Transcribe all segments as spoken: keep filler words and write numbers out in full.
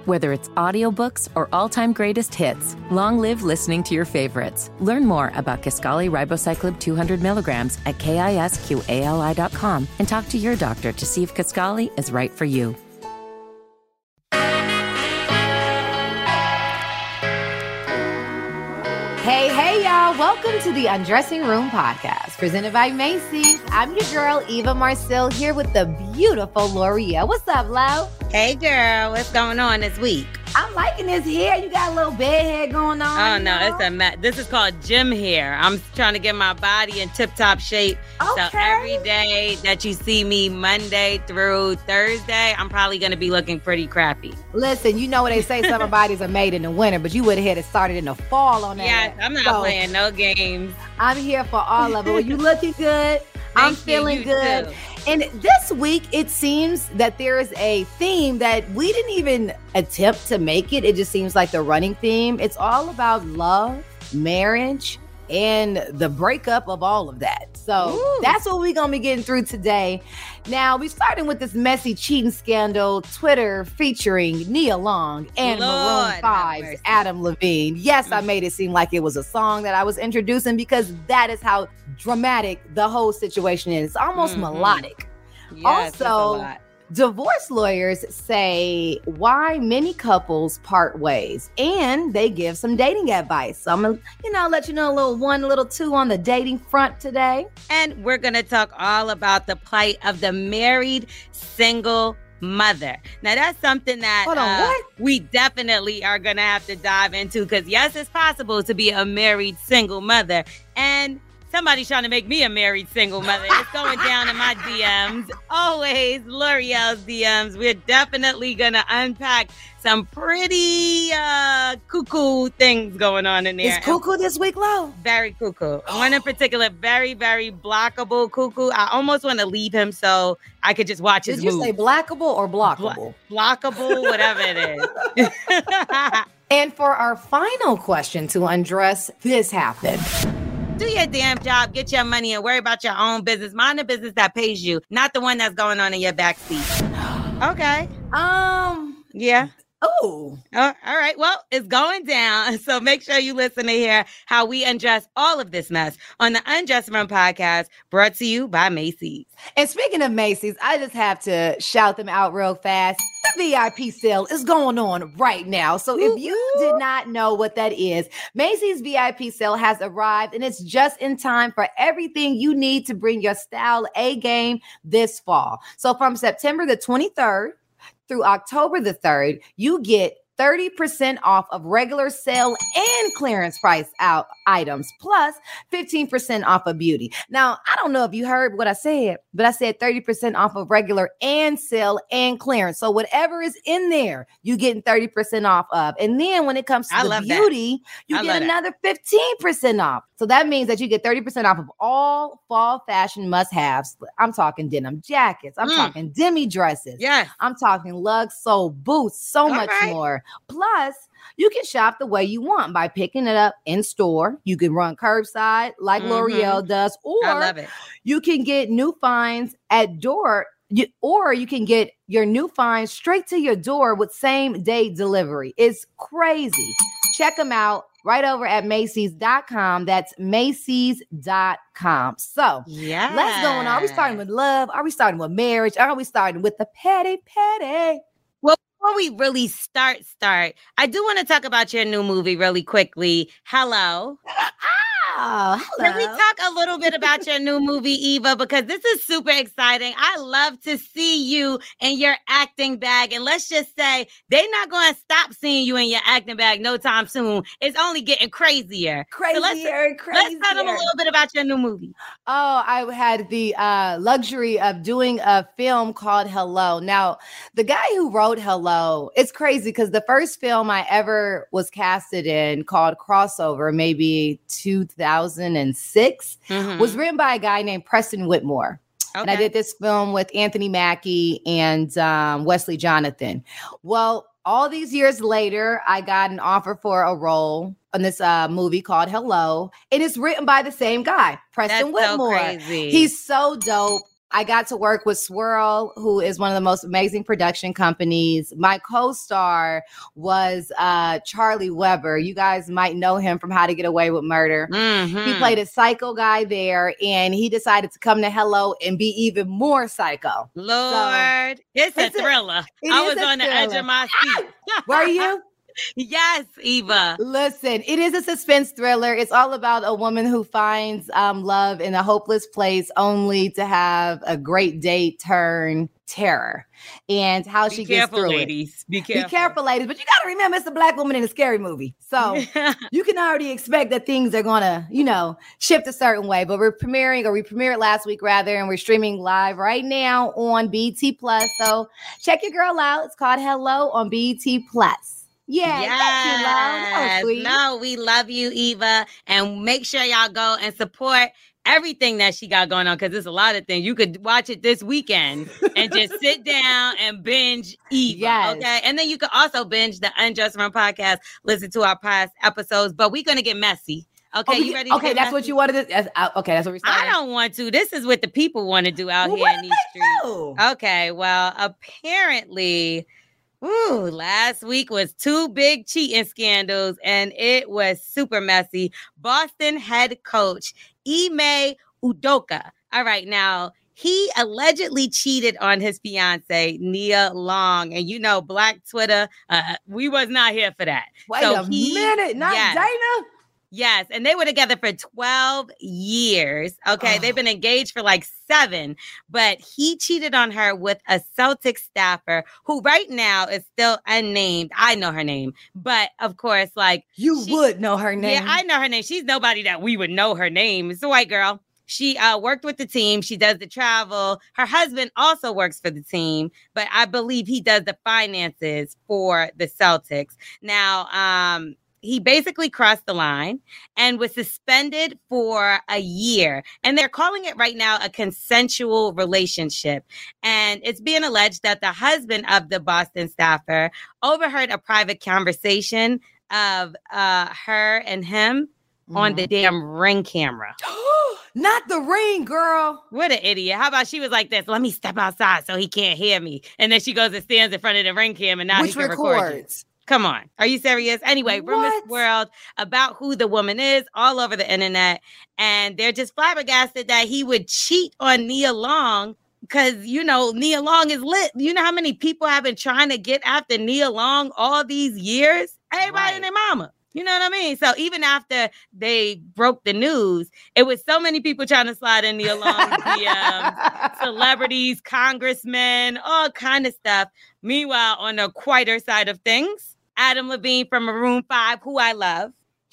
Whether it's audiobooks or all-time greatest hits, long live listening to your favorites. Learn more about Kisqali Ribociclib two hundred milligrams at kisqali dot com and talk to your doctor to see if Kisqali is right for you. Hey, hey, y'all. Welcome to the Undressing Room podcast, presented by Macy's. I'm your girl, Eva Marcille, here with the beautiful L'Oreal. What's up, Lo? Hey, girl. What's going on this week? I'm liking this hair. You got a little bed hair going on. Oh, no. know? It's a ma- This is called gym hair. I'm trying to get my body in tip-top shape. Okay. So every day that you see me Monday through Thursday, I'm probably going to be looking pretty crappy. Listen, you know what they say, summer bodies are made in the winter, but you would have had it started in the fall on that. Yes, I'm not so, playing no games. I'm here for all of it. Well, you looking good. I'm Thank feeling you, you good. too. And this week, it seems that there is a theme that we didn't even attempt to make it. It just seems like the running theme. It's all about love, marriage, and the breakup of all of that. So Ooh. That's what we're going to be getting through today. Now, we started with this messy cheating scandal, Twitter featuring Nia Long and Lord, Maroon five's Adam Levine. Yes, I made it seem like it was a song that I was introducing because that is how dramatic the whole situation is. It's almost Mm-hmm. melodic. Yes, that's a Also, lot. divorce lawyers say why many couples part ways, and they give some dating advice. So I'm gonna, you know, let you know a little one, a little two on the dating front today. And we're going to talk all about the plight of the married single mother. Now, that's something that Hold on, uh, what? we definitely are going to have to dive into because, yes, it's possible to be a married single mother. And somebody's trying to make me a married single mother. It's going down in my D Ms. Always L'Oreal's D Ms. We're definitely going to unpack some pretty uh, cuckoo things going on in there. Is cuckoo this week, Lo? Very cuckoo. One in particular, very, very blockable cuckoo. I almost want to leave him so I could just watch his Did you moves. say blackable or blockable? Blo- blockable, whatever it is. And for our final question to undress, this happened. Do your damn job, get your money, and worry about your own business. Mind the business that pays you, not the one that's going on in your backseat. Okay. Um. Yeah. Oh. Oh, all right. Well, it's going down. So make sure you listen to hear how we undress all of this mess on the Undress Room podcast, brought to you by Macy's. And speaking of Macy's, I just have to shout them out real fast. The V I P sale is going on right now. So if you did not know what that is, Macy's V I P sale has arrived and it's just in time for everything you need to bring your style A game this fall. So from September the twenty-third through October the third, you get thirty percent off of regular sale and clearance price out items, plus fifteen percent off of beauty. Now, I don't know if you heard what I said, but I said thirty percent off of regular and sale and clearance. So whatever is in there, you're getting thirty percent off of. And then when it comes to I the love that. beauty, you I get love another fifteen percent off. So that means that you get thirty percent off of all fall fashion must-haves. I'm talking denim jackets. I'm Mm. talking demi dresses. Yes. I'm talking lug sole boots, so All much right. more. Plus, you can shop the way you want by picking it up in store. You can run curbside like Mhm. L'Oreal does, or I love it. you can get new finds at door, you, or you can get your new finds straight to your door with same day delivery. It's crazy. Check them out right over at Macy's dot com. That's Macy's dot com. So Yeah. let's go on. Are we starting with love? Are we starting with marriage? Are we starting with the petty, petty? Before we really start, start, I do want to talk about your new movie really quickly. Hello. Oh, hello. Can we talk a little bit about your new movie, Eva? Because this is super exciting. I love to see you in your acting bag. And let's just say they're not going to stop seeing you in your acting bag no time soon. It's only getting crazier. Crazier So let's, and crazier. let's tell them a little bit about your new movie. Oh, I had the uh, luxury of doing a film called Hello. Now, the guy who wrote Hello, it's crazy because the first film I ever was casted in called Crossover, maybe two thousand six, Mhm. was written by a guy named Preston Whitmore. And I Okay. did this film with Anthony Mackie and um, Wesley Jonathan. Well, all these years later, I got an offer for a role on this uh, movie called Hello. It is written by the same guy, Preston That's so Whitmore. crazy. He's so dope. I got to work with Swirl, who is one of the most amazing production companies. My co-star was uh, Charlie Weber. You guys might know him from How to Get Away with Murder. Mm-hmm. He played a psycho guy there, and he decided to come to Hello and be even more psycho. Lord, so, it's, it's a thriller. A, I was on thriller. the edge of my seat. Were you? Yes, Eva. Listen, it is a suspense thriller. It's all about a woman who finds um, love in a hopeless place only to have a great date turn terror, and how Be she careful, gets through ladies. it. Be careful. Be careful, ladies. But you got to remember, it's a black woman in a scary movie. So you can already expect that things are going to, you know, shift a certain way. But we're premiering, or we premiered last week rather, and we're streaming live right now on B E T Plus. So check your girl out. It's called Hello on B E T Plus. Yeah, yes. Thank you, no, we love you, Eva. And make sure y'all go and support everything that she got going on, because there's a lot of things. You could watch it this weekend and just sit down and binge Eva. Yes. Okay. And then you could also binge the Unjust Run podcast, listen to our past episodes. But we're going to get messy. Okay, oh, you ready? To okay, that's messy? What you wanted to. That's, uh, okay, that's what we're starting. I don't want to. This is what the people want to do out well, here in these streets. Do? Okay, well, apparently. Ooh, last week was two big cheating scandals, and it was super messy. Boston head coach Ime Udoka. All right, now he allegedly cheated on his fiance Nia Long, and you know, Black Twitter, uh, we was not here for that. Wait so a he, minute, not yes, Dana. Yes, and they were together for twelve years. Okay, oh. They've been engaged for like seven, but he cheated on her with a Celtic staffer who right now is still unnamed. I know her name, but of course, like you she, would know her name. Yeah, I know her name. She's nobody that we would know her name. It's a white girl. She uh, worked with the team. She does the travel. Her husband also works for the team, but I believe he does the finances for the Celtics. Now, um, he basically crossed the line and was suspended for a year. And they're calling it right now a consensual relationship. And it's being alleged that the husband of the Boston staffer overheard a private conversation of uh, her and him mm-hmm. on the damn Ring camera. Not the Ring, girl. What an idiot. How about she was like this? Let me step outside so he can't hear me. And then she goes and stands in front of the Ring cam, and now Which he can records. record you. Come on. Are you serious? Anyway, what? rumors swirled about who the woman is all over the internet. And they're just flabbergasted that he would cheat on Nia Long because, you know, Nia Long is lit. You know how many people have been trying to get after Nia Long all these years? Everybody right. and their mama. You know what I mean? So even after they broke the news, it was so many people trying to slide in Nia Long's D Ms, celebrities, congressmen, all kind of stuff. Meanwhile, on the quieter side of things, Adam Levine from Maroon five, who I love,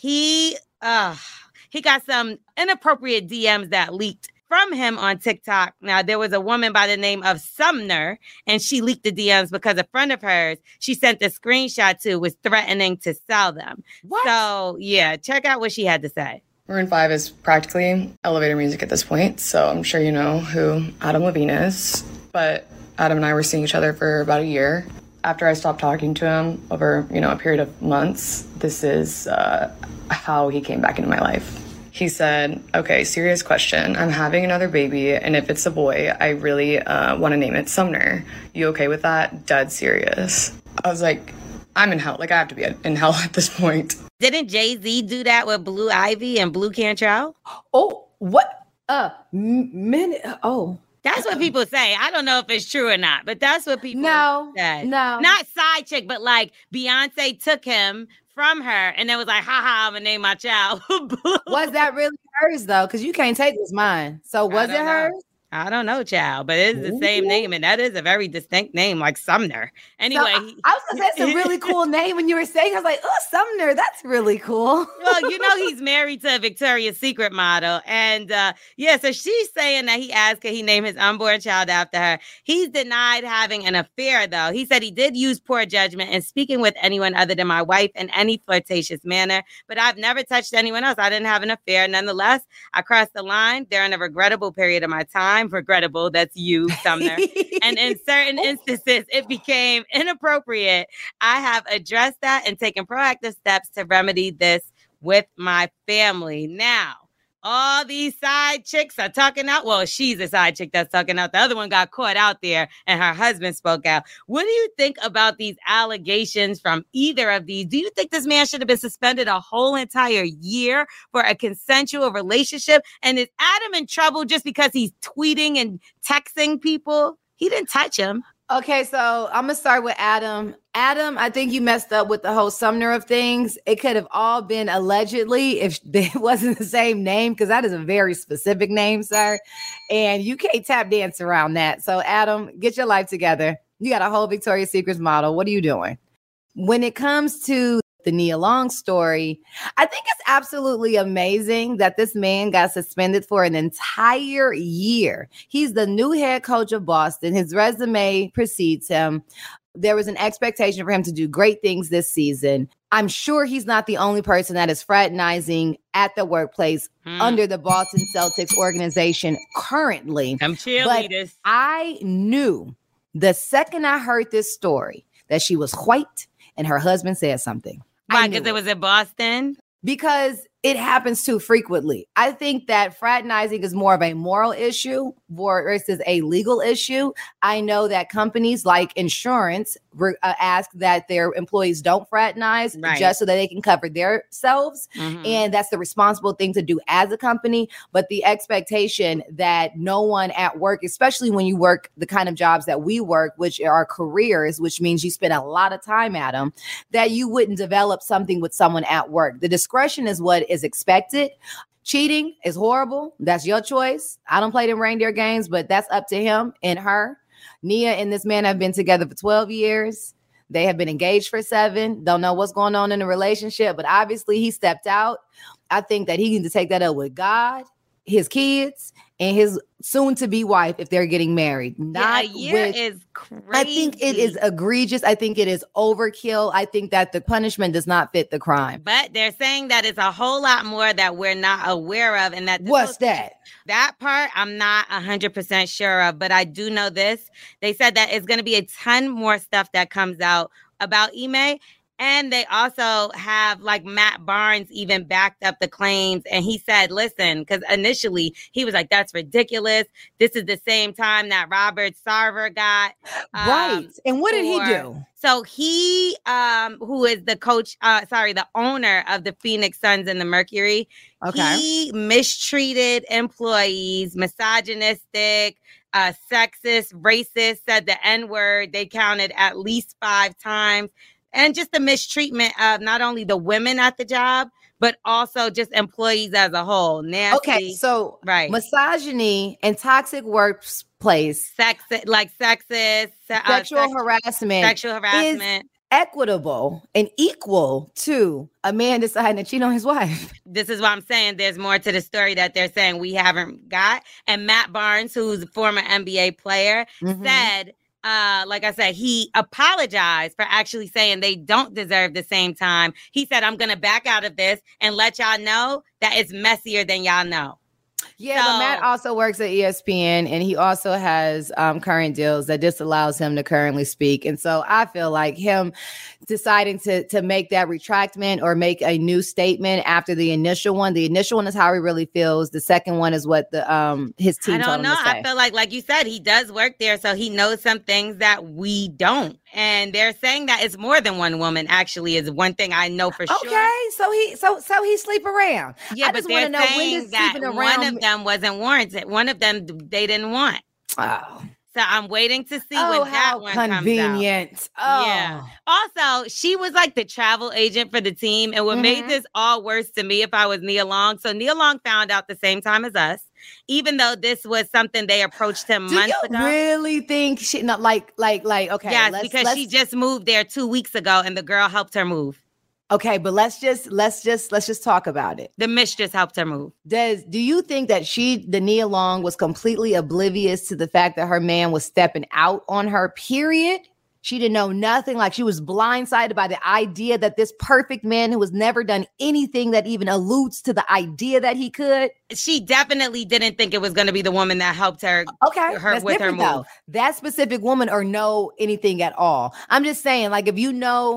he uh, he got some inappropriate D Ms that leaked from him on TikTok. Now, there was a woman by the name of Sumner, and she leaked the D Ms because a friend of hers she sent the screenshot to was threatening to sell them. What? So, yeah, check out what she had to say. Maroon five is practically elevator music at this point, so I'm sure you know who Adam Levine is. But Adam and I were seeing each other for about a year. After I stopped talking to him over, you know, a period of months, this is uh, how he came back into my life. He said, okay, serious question. I'm having another baby, and if it's a boy, I really uh, want to name it Sumner. You okay with that? Dead serious. I was like, I'm in hell. Like, I have to be in hell at this point. Didn't Jay-Z do that with Blue Ivy and Blue Cantrell? Oh, what? Uh, minute. Oh. That's what people say. I don't know if it's true or not, but that's what people no, say. No, not side chick, but like Beyonce took him from her and then was like, ha ha, I'm gonna name my child. Was that really hers though? Because you can't take this mine. So was it hers? Know. I don't know, child, but it's the same name, and that is a very distinct name, like Sumner. Anyway, so, I, I was gonna say it's a really cool name. When you were saying, I was like, "Oh, Sumner, that's really cool." Well, you know, he's married to a Victoria's Secret model, and uh, yeah, so she's saying that he asked could he name his unborn child after her. He's denied having an affair, though. He said he did use poor judgment in speaking with anyone other than my wife in any flirtatious manner, but I've never touched anyone else. I didn't have an affair. Nonetheless, I crossed the line during a regrettable period of my time. Regrettable, that's you, Sumner. And in certain instances, it became inappropriate. I have addressed that and taken proactive steps to remedy this with my family. Now, all these side chicks are talking out. Well, she's a side chick that's talking out. The other one got caught out there and her husband spoke out. What do you think about these allegations from either of these? Do you think this man should have been suspended a whole entire year for a consensual relationship? And is Adam in trouble just because he's tweeting and texting people? He didn't touch him. Okay, so I'm going to start with Adam. Adam, I think you messed up with the whole Sumner of things. It could have all been allegedly if it wasn't the same name, because that is a very specific name, sir. And you can't tap dance around that. So, Adam, get your life together. You got a whole Victoria's Secrets model. What are you doing? When it comes to the Nia Long story, I think it's absolutely amazing that this man got suspended for an entire year. He's the new head coach of Boston. His resume precedes him. There was an expectation for him to do great things this season. I'm sure he's not the only person that is fraternizing at the workplace hmm. under the Boston Celtics organization currently. I'm cheerleaders. But I knew the second I heard this story that she was white and her husband said something. Why? Because it was in Boston? Because it happens too frequently. I think that fraternizing is more of a moral issue versus a legal issue. I know that companies like insurance re- uh, ask that their employees don't fraternize right. just so that they can cover themselves. Mm-hmm. And that's the responsible thing to do as a company. But the expectation that no one at work, especially when you work the kind of jobs that we work, which are careers, which means you spend a lot of time at them, that you wouldn't develop something with someone at work. The discretion is what is expected. Cheating is horrible. That's your choice. I don't play them reindeer games, but that's up to him and her. Nia and this man have been together for twelve years. They have been engaged for seven. Don't know what's going on in the relationship, but obviously he stepped out. I think that he needs to take that up with God, his kids, and his soon-to-be wife if they're getting married. Not yeah, a year with, is crazy. I think it is egregious. I think it is overkill. I think that the punishment does not fit the crime. But they're saying that it's a whole lot more that we're not aware of. And that What's that? That part I'm not one hundred percent sure of, but I do know this. They said that it's going to be a ton more stuff that comes out about Ime. And they also have like Matt Barnes even backed up the claims. And he said, listen, because initially he was like, that's ridiculous. This is the same time that Robert Sarver got. Um, right. And what did for, he do? So he, um, who is the coach, uh, sorry, the owner of the Phoenix Suns and the Mercury, okay. he mistreated employees, misogynistic, uh, sexist, racist, said the N-word. They counted at least five times. And just the mistreatment of not only the women at the job, but also just employees as a whole. Nasty. Okay, so right. misogyny and toxic workplace. Sex, like sexist. Sexual uh, sex, harassment. Sexual harassment. Is equitable and equal to a man deciding to cheat on his wife. This is what I'm saying. There's more to the story that they're saying we haven't got. And Matt Barnes, who's a former N B A player, mm-hmm. said... Uh, like I said, he apologized for actually saying they don't deserve the same time. He said, I'm going to back out of this and let y'all know that it's messier than y'all know. Yeah, so, but Matt also works at E S P N, and he also has um, current deals that disallows him to currently speak. And so I feel like him deciding to to make that retractment or make a new statement after the initial one. The initial one is how he really feels. The second one is what the um his team. I don't told know. him to say. I feel like, like you said, he does work there, so he knows some things that we don't. And they're saying that it's more than one woman. Actually, is one thing I know for sure. Okay, so he so so he sleep around. Yeah, I but just they're know saying when that around... one of them wasn't warranted. One of them they didn't want. Oh. So I'm waiting to see oh, when that one convenient. comes out. Oh. Yeah. Also, she was like the travel agent for the team. And what mm-hmm. made this all worse to me if I was Nia Long. So Nia Long found out the same time as us, even though this was something they approached him Do months you ago. Really think she not like like like okay? Yes, let's, because let's, she just moved there two weeks ago and the girl helped her move. Okay, but let's just let's just let's just talk about it. The mistress helped her move. Does do you think that she, the Nia Long, was completely oblivious to the fact that her man was stepping out on her? Period. She didn't know nothing. Like she was blindsided by the idea that this perfect man who has never done anything that even alludes to the idea that he could. She definitely didn't think it was going to be the woman that helped her. Okay, her that's with her different move. though. That specific woman or know anything at all. I'm just saying, like if you know.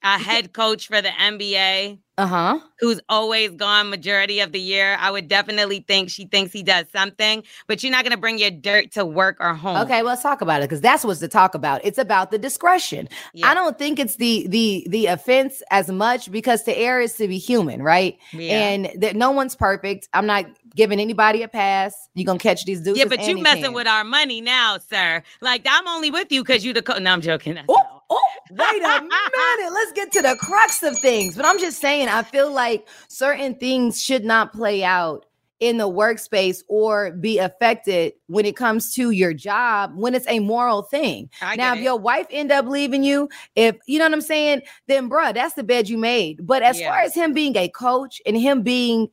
a head coach for the N B A. Uh-huh. Who's always gone majority of the year. I would definitely think she thinks he does something, but you're not going to bring your dirt to work or home. Okay, well, let's talk about it, because that's what's to talk about. It's about the discretion. Yeah. I don't think it's the the the offense as much, because to err is to be human, right? Yeah. And that no one's perfect. I'm not giving anybody a pass. You're going to catch these dudes. Yeah, but you messing can. with our money now, sir. Like, I'm only with you because you the co- No, I'm joking. That's oh, oh, wait a minute. Let's get to the crux of things. But I'm just saying, I feel like certain things should not play out in the workspace or be affected when it comes to your job, when it's a moral thing. I now, if it. your wife end up leaving you, if you know what I'm saying, then bruh, that's the bed you made. But as yeah. far as him being a coach and him being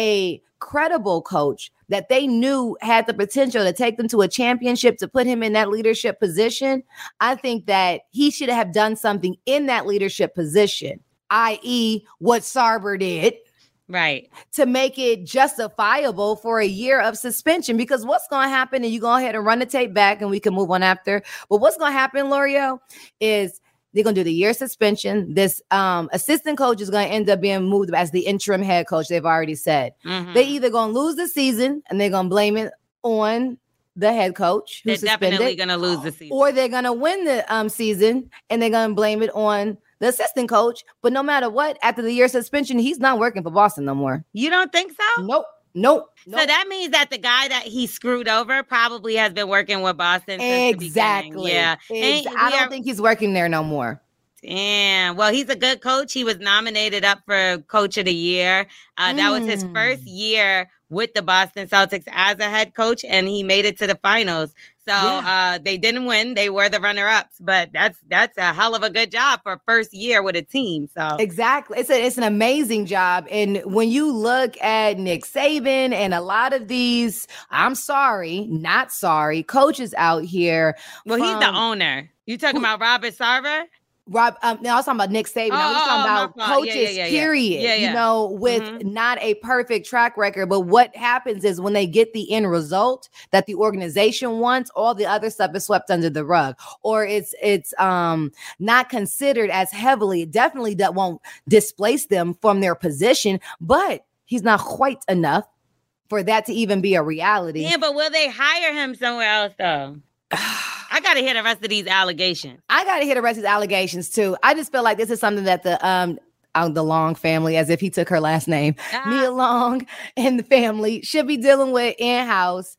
a credible coach that they knew had the potential to take them to a championship, to put him in that leadership position, I think that he should have done something in that leadership position, that is what Sarver did. Right. To make it justifiable for a year of suspension. Because what's going to happen, and you go ahead and run the tape back and we can move on after. But what's going to happen, L'Oreal, is they're going to do the year suspension. This um, assistant coach is going to end up being moved as the interim head coach. They've already said. Mm-hmm. They either going to lose the season and they're going to blame it on the head coach. They're definitely going to lose the season. Or they're going to win the um, season and they're going to blame it on the assistant coach. But no matter what, after the year suspension, he's not working for Boston no more. You don't think so? Nope. Nope. nope. So that means that the guy that he screwed over probably has been working with Boston since exactly. the beginning. Yeah. Ex- I don't are- think he's working there no more. Damn. Well, he's a good coach. He was nominated up for Coach of the Year. Uh, mm. That was his first year with the Boston Celtics as a head coach, and he made it to the finals. So yeah. uh, they didn't win. They were the runner-ups, but that's that's a hell of a good job for first year with a team. So exactly. It's a, it's an amazing job. And when you look at Nick Saban and a lot of these, I'm sorry, not sorry, coaches out here. Well, from, he's the owner. You talking who, about Robert Sarver? Rob, um, no, I was talking about Nick Saban. Oh, I was talking oh, about coaches, yeah, yeah, yeah, period. Yeah, yeah. You know, with mm-hmm. not a perfect track record. But what happens is when they get the end result that the organization wants, all the other stuff is swept under the rug, or it's it's um not considered as heavily. Definitely that won't displace them from their position, but he's not quite enough for that to even be a reality. Yeah, but will they hire him somewhere else though? I got to hear the rest of these allegations. I got to hear the rest of these allegations, too. I just feel like this is something that the um uh, the Long family, as if he took her last name, ah. Nia Long and the family should be dealing with in-house.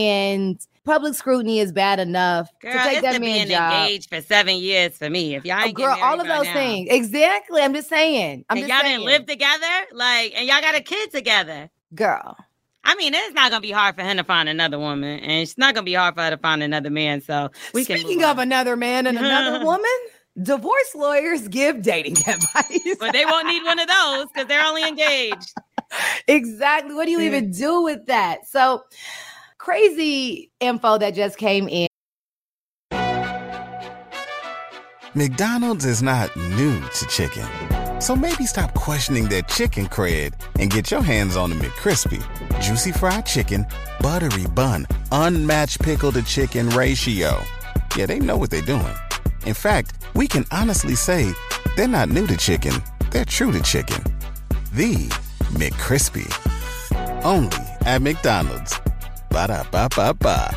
And public scrutiny is bad enough girl, to take it's that man's being job. engaged for seven years for me. If y'all ain't oh, girl, all of those now. things. Exactly. I'm just saying. I'm and just y'all saying. didn't live together? Like, and y'all got a kid together. Girl. I mean, it's not going to be hard for him to find another woman, and it's not going to be hard for her to find another man. So we Speaking can. Speaking of another man and another woman, divorce lawyers give dating advice. But they won't need one of those because they're only engaged. Exactly. What do you even do with that? So crazy info that just came in. McDonald's is not new to chicken. So maybe stop questioning their chicken cred and get your hands on the McCrispy. Juicy fried chicken, buttery bun, unmatched pickle to chicken ratio. Yeah, they know what they're doing. In fact, we can honestly say they're not new to chicken. They're true to chicken. The McCrispy. Only at McDonald's. Ba-da-ba-ba-ba.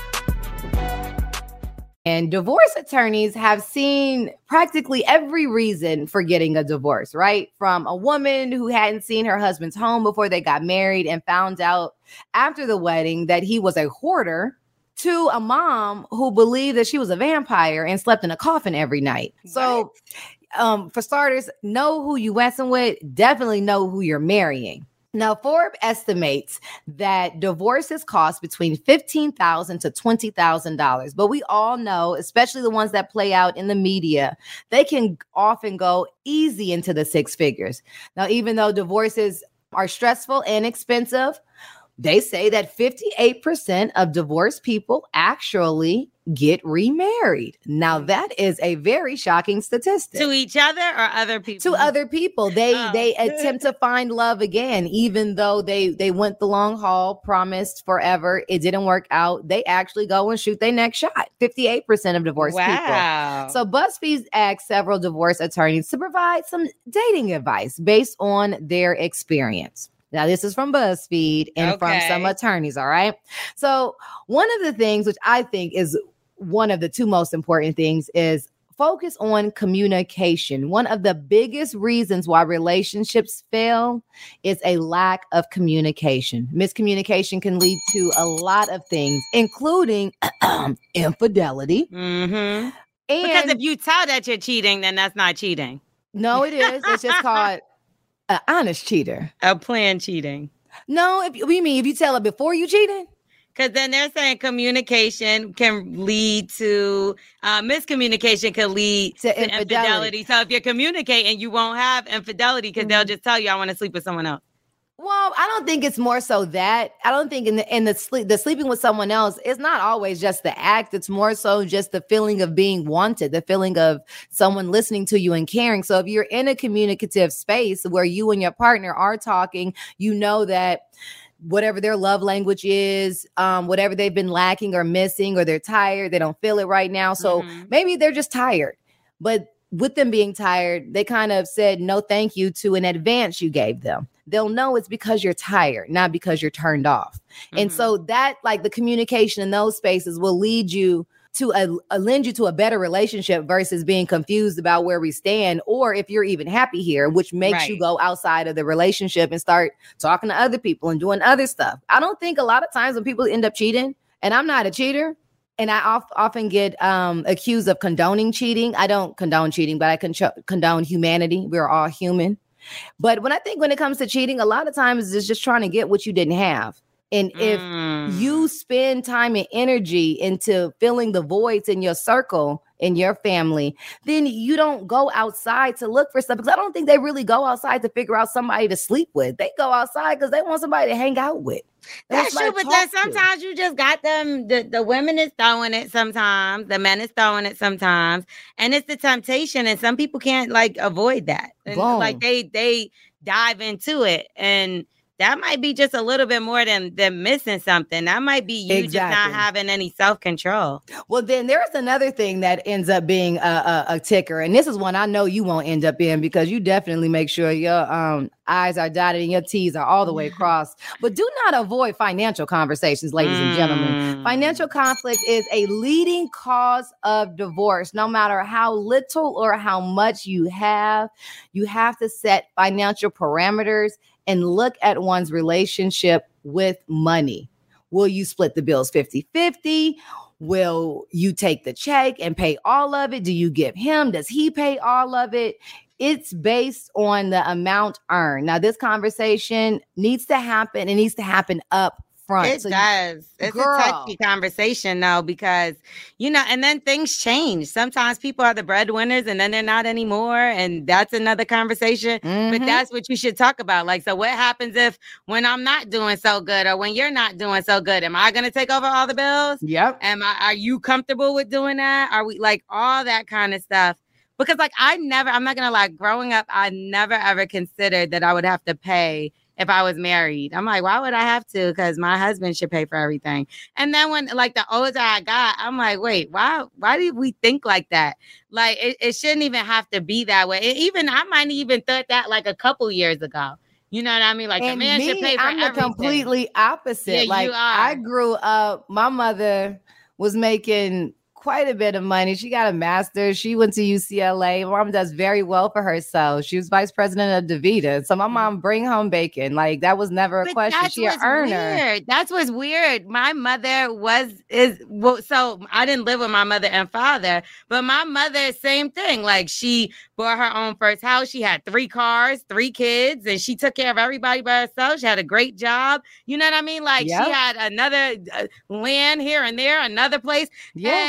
And divorce attorneys have seen practically every reason for getting a divorce, right? From a woman who hadn't seen her husband's home before they got married and found out after the wedding that he was a hoarder, to a mom who believed that she was a vampire and slept in a coffin every night. What? So um, for starters, know who you messing with. Definitely know who you're marrying. Now, Forbes estimates that divorces cost between fifteen thousand dollars to twenty thousand dollars. But we all know, especially the ones that play out in the media, they can often go easy into the six figures. Now, even though divorces are stressful and expensive, they say that fifty-eight percent of divorced people actually get remarried. Now, that is a very shocking statistic. To each other or other people? To other people. They Oh. they attempt to find love again, even though they, they went the long haul, promised forever. It didn't work out. They actually go and shoot their next shot. fifty-eight percent of divorced Wow. people. So BuzzFeed asked several divorce attorneys to provide some dating advice based on their experience. Now, this is from BuzzFeed and from Okay. some attorneys, all right? So one of the things which I think is one of the two most important things is focus on communication. One of the biggest reasons why relationships fail is a lack of communication. Miscommunication can lead to a lot of things, including infidelity. Mm-hmm. And Because if you tell that you're cheating, then that's not cheating. no, it is. It's just called an honest cheater. A planned cheating. No, if we mean if you tell her before you cheated. Because then they're saying communication can lead to uh, miscommunication can lead To to, infidelity. infidelity. So if you're communicating, you won't have infidelity because they'll Mhm. just tell you, I want to sleep with someone else. Well, I don't think it's more so that. I don't think in the in the sleep the sleeping with someone else, it's not always just the act. It's more so just the feeling of being wanted, the feeling of someone listening to you and caring. So if you're in a communicative space where you and your partner are talking, you know that whatever their love language is, um, whatever they've been lacking or missing, or they're tired, they don't feel it right now. So Mhm. maybe they're just tired. But with them being tired, they kind of said no thank you to an advance you gave them. They'll know it's because you're tired, not because you're turned off. And Mhm. so that, like the communication in those spaces will lead you to a, a lend you to a better relationship versus being confused about where we stand, or if you're even happy here, which makes you Right. go outside of the relationship and start talking to other people and doing other stuff. I don't think a lot of times when people end up cheating, and I'm not a cheater, and I of, often get um, accused of condoning cheating. I don't condone cheating, but I con- condone humanity. We're all human. But when I think when it comes to cheating, a lot of times it's just trying to get what you didn't have. And if Mm. you spend time and energy into filling the voids in your circle, in your family, then you don't go outside to look for stuff. Because I don't think they really go outside to figure out somebody to sleep with. They go outside because they want somebody to hang out with. They want That's somebody true, to but then talk to. sometimes you just got them. The, the women is throwing it sometimes. The men is throwing it sometimes, and it's the temptation. And some people can't like avoid that. And, like Boom. they they dive into it, and that might be just a little bit more than than missing something. That might be you just not Exactly. having any self control. Well, then there's another thing that ends up being a, a, a ticker. And this is one I know you won't end up in because you definitely make sure your um, I's are dotted and your T's are all the way crossed. But do not avoid financial conversations, ladies and gentlemen. Mm. Financial conflict is a leading cause of divorce. No matter how little or how much you have, you have to set financial parameters and look at one's relationship with money. Will you split the bills fifty-fifty? Will you take the check and pay all of it? Do you give him? Does he pay all of it? It's based on the amount earned. Now, this conversation needs to happen. It needs to happen up front. It So you- does. It's Girl. a touchy conversation though, because you know, and then things change. Sometimes people are the breadwinners and then they're not anymore. And that's another conversation. But Mhm. that's what you should talk about. Like, so what happens if when I'm not doing so good or when you're not doing so good? Am I gonna take over all the bills? Yep. Am I are you comfortable with doing that? Are we like all that kind of stuff? Because like I never, I'm not gonna lie, growing up, I never ever considered that I would have to pay if I was married. I'm like, why would I have to? Because my husband should pay for everything. And then when like the older I got, I'm like, wait, why why did we think like that? Like it, it shouldn't even have to be that way. And even I might even thought that like a couple years ago. You know what I mean? Like a And man should me, pay for I'm the everything. completely opposite. Yeah, you like are. I grew up, my mother was making quite a bit of money. She got a master's. She went to U C L A. My mom does very well for herself. She was vice president of DaVita. So my mom bring home bacon. Like that was never a But question. that's She an what's earner. weird. That's what's weird. My mother was is well, so I didn't live with my mother and father, but my mother, same thing. Like she bought her own first house. She had three cars, three kids, and she took care of everybody by herself. She had a great job. You know what I mean? Like Yep. she had another uh, land here and there, another place. Yeah. And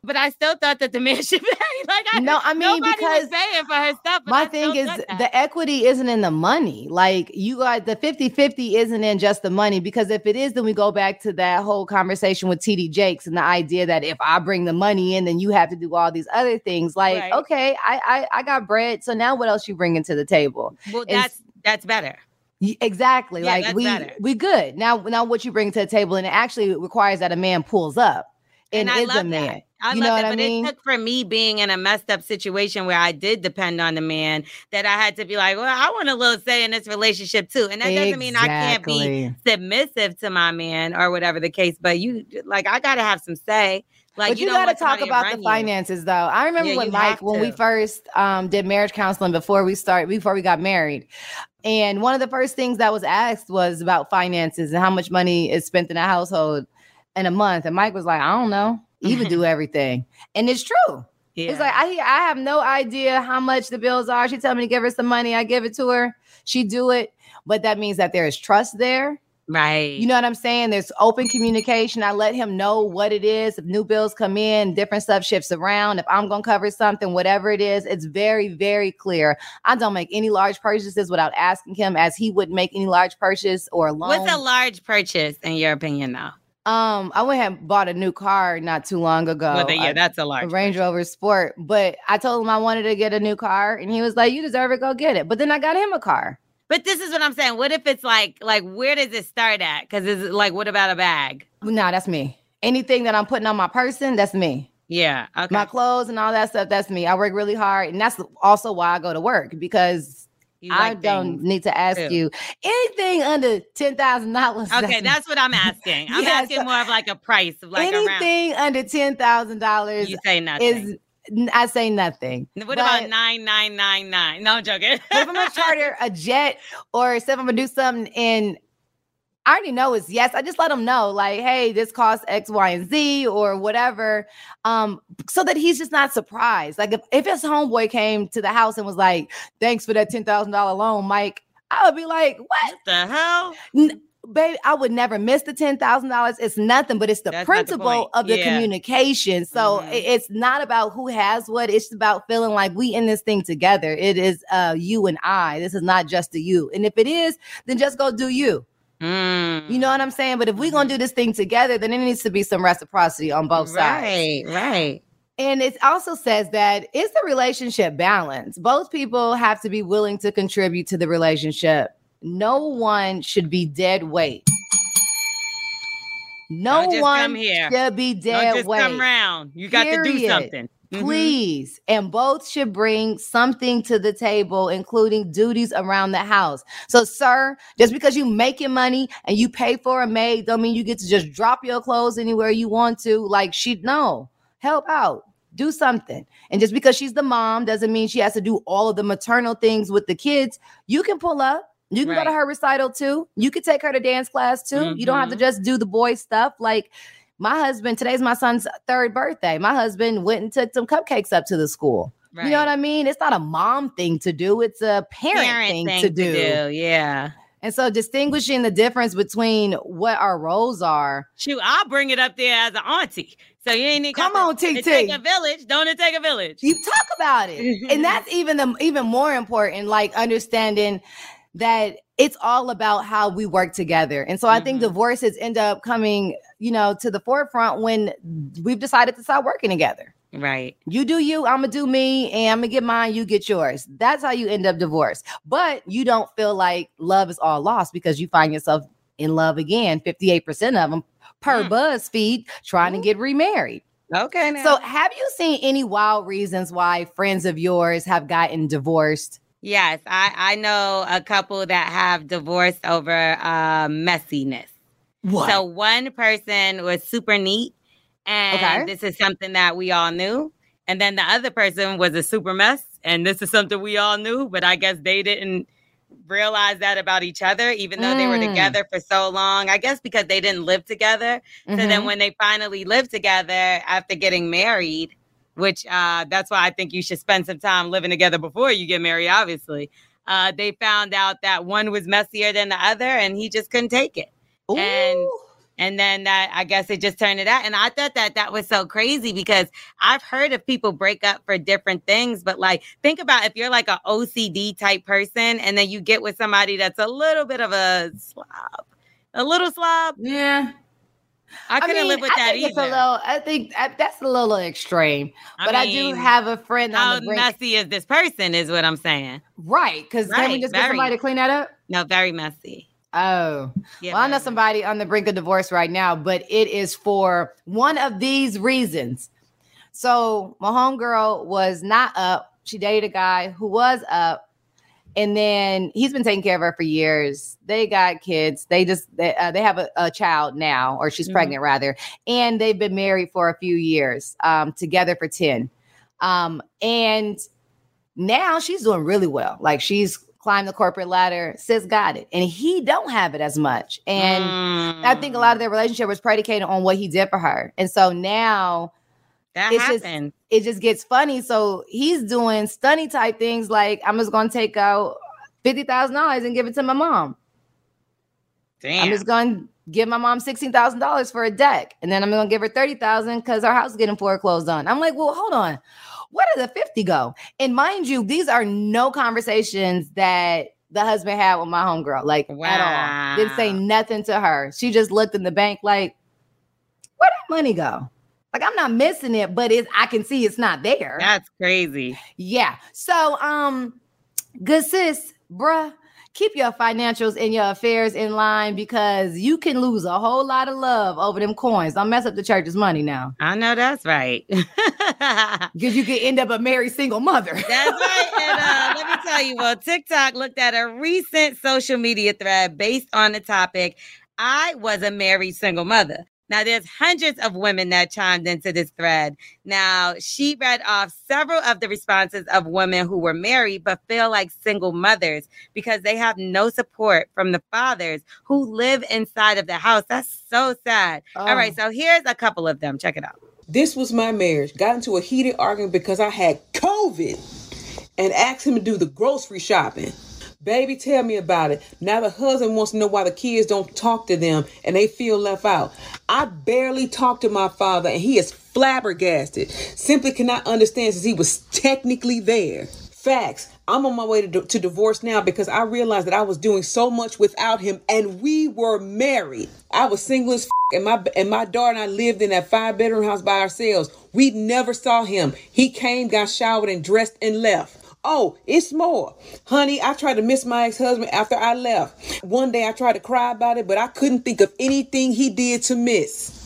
But I still thought that the man should pay. Like, I, no, I mean, nobody because was paying for her stuff. My thing is the equity isn't in the money. Like, you got the fifty-fifty isn't in just the money, because if it is, then we go back to that whole conversation with T D Jakes and the idea that if I bring the money in, then you have to do all these other things. Like, right. okay, I, I I got bread, so now what else you bringing to the table? Well, that's it's, that's better. Exactly. Yeah, like we better. we good now. Now what you bring to the table, and it actually requires that a man pulls up and, and is a man. That. I you love know that, what but I mean? It took for me being in a messed up situation where I did depend on the man, that I had to be like, well, I want a little say in this relationship too. And that exactly. doesn't mean I can't be submissive to my man or whatever the case, but you like, I got to have some say. Like, but you, you got to talk about the you. finances though. I remember yeah, when Mike, when we first um, did marriage counseling before we started, before we got married. And one of the first things that was asked was about finances and how much money is spent in a household in a month. And Mike was like, I don't know. Even do everything. And it's true. Yeah. It's like, I hear, I have no idea how much the bills are. She tell me to give her some money. I give it to her. She do it. But that means that there is trust there. Right. You know what I'm saying? There's open communication. I let him know what it is. If new bills come in, different stuff shifts around. If I'm going to cover something, whatever it is, it's very, very clear. I don't make any large purchases without asking him, as he wouldn't make any large purchase or loan. What's a large purchase in your opinion though? Um, I went and bought a new car not too long ago. Well, then, yeah, that's a large a Range Rover Sport. But I told him I wanted to get a new car, and he was like, "You deserve it. Go get it." But then I got him a car. But this is what I'm saying. What if it's like, like, where does it start at? Because it's like, what about a bag? No, nah, that's me. Anything that I'm putting on my person, that's me. Yeah. Okay. My clothes and all that stuff, that's me. I work really hard, and that's also why I go to work, because Like I don't need to ask too. you anything under ten thousand dollars. Okay, that's what I'm asking. I'm yes. asking more of like a price of like anything around. under ten thousand dollars. You say nothing. Is I say nothing. What but, about nine nine nine nine? No, I'm joking. But if I'm gonna charter a jet or if I'm gonna do something, and I already know it's yes. I just let him know, like, hey, this costs X, Y, and Z or whatever, um, so that he's just not surprised. Like if, if his homeboy came to the house and was like, thanks for that ten thousand dollars loan, Mike, I would be like, what? What the hell? N- Baby, I would never miss the ten thousand dollars. It's nothing, but it's the That's principle the of the yeah. communication. So mm-hmm. it, it's not about who has what. It's about feeling like we in this thing together. It is uh, you and I. This is not just a you. And if it is, then just go do you. Mm. You know what I'm saying? But if we're going to do this thing together, then it needs to be some reciprocity on both sides. Right, right. And it also says that it's the relationship balance. Both people have to be willing to contribute to the relationship. No one should be dead weight. No one should be dead Don't just weight. Come around. You got Period. to do something. Please. Mm-hmm. And both should bring something to the table, including duties around the house. So, sir, just because you making money and you pay for a maid, don't mean you get to just drop your clothes anywhere you want to. Like, she, no, help out. Do something. And just because she's the mom doesn't mean she has to do all of the maternal things with the kids. You can pull up. You can right. go to her recital too. You could take her to dance class too. Mm-hmm. You don't have to just do the boy stuff. Like my husband, today's my son's third birthday. My husband went and took some cupcakes up to the school. Right. You know what I mean? It's not a mom thing to do. It's a parent, parent thing, thing to, do. to do. Yeah. And so distinguishing the difference between what our roles are. Shoot, I'll bring it up there as an auntie. So you ain't come on, T T. It take a village. Don't it take a village? You talk about it. And that's even the even more important, like understanding that it's all about how we work together. And so I mm-hmm. think divorces end up coming, you know, to the forefront when we've decided to start working together. Right. You do you, I'm going to do me, and I'm going to get mine, you get yours. That's how you end up divorced. But you don't feel like love is all lost because you find yourself in love again. fifty-eight percent of them per mm. BuzzFeed trying mm. to get remarried. Okay. Now. So have you seen any wild reasons why friends of yours have gotten divorced? Yes, I, I know a couple that have divorced over uh, messiness. What? So one person was super neat, and okay. this is something that we all knew. And then the other person was a super mess, and this is something we all knew, but I guess they didn't realize that about each other, even though mm. they were together for so long. I guess because they didn't live together. Mm-hmm. So then when they finally lived together after getting married, which uh, that's why I think you should spend some time living together before you get married, obviously. Uh, they found out that one was messier than the other, and he just couldn't take it. Ooh. And And then that, I guess it just turned to that. And I thought that that was so crazy because I've heard of people break up for different things. But like, think about if you're like an O C D type person and then you get with somebody that's a little bit of a slob, a little slob. Yeah. I couldn't I mean, live with I that think either. It's a little, I think I, that's a little extreme. I but mean, I do have a friend how on the brink. messy is this person is what I'm saying. Right. Because Right, can we just very. get somebody to clean that up? No, very messy. Oh, Yeah, well, I know very somebody on the brink of divorce right now, but it is for one of these reasons. So my homegirl was not up. She dated a guy who was up. And then he's been taking care of her for years. They got kids. They just, they, uh, they have a, a child now, or she's Mhm. pregnant rather. And they've been married for a few years, um, together for ten. Um, and now she's doing really well. Like she's climbed the corporate ladder, sis got it. And he don't have it as much. And Mm. I think a lot of their relationship was predicated on what he did for her. And so now that it's just, happened. it just gets funny. So he's doing stunny type things like, I'm just going to take out fifty thousand dollars and give it to my mom. Damn. I'm just going to give my mom sixteen thousand dollars for a deck. And then I'm going to give her thirty thousand dollars because our house is getting foreclosed on. I'm like, well, hold on. Where did the fifty go? And mind you, these are no conversations that the husband had with my homegirl, like Wow. at all. Didn't say nothing to her. She just looked in the bank like, where'd that money go? Like, I'm not missing it, but it's, I can see it's not there. That's crazy. Yeah. So, um, good sis, bruh, keep your financials and your affairs in line because you can lose a whole lot of love over them coins. Don't mess up the church's money now. I know that's right. Because you could end up a married single mother. That's right. And uh, let me tell you, well, TikTok looked at a recent social media thread based on the topic, I was a married single mother. Now, there's hundreds of women that chimed into this thread. Now, she read off several of the responses of women who were married but feel like single mothers because they have no support from the fathers who live inside of the house. That's so sad. Oh. All right, so here's a couple of them. Check it out. This was my marriage. Got into a heated argument because I had COVID and asked him to do the grocery shopping. Baby, tell me about it. Now the husband wants to know why the kids don't talk to them and they feel left out. I barely talk to my father and he is flabbergasted. Simply cannot understand since he was technically there. Facts. I'm on my way to, to divorce now because I realized that I was doing so much without him and we were married. I was single as f- and my and my daughter and I lived in that five bedroom house by ourselves. We never saw him. He came, got showered and dressed and left. Oh, it's more. Honey, I tried to miss my ex-husband after I left. One day I tried to cry about it, but I couldn't think of anything he did to miss.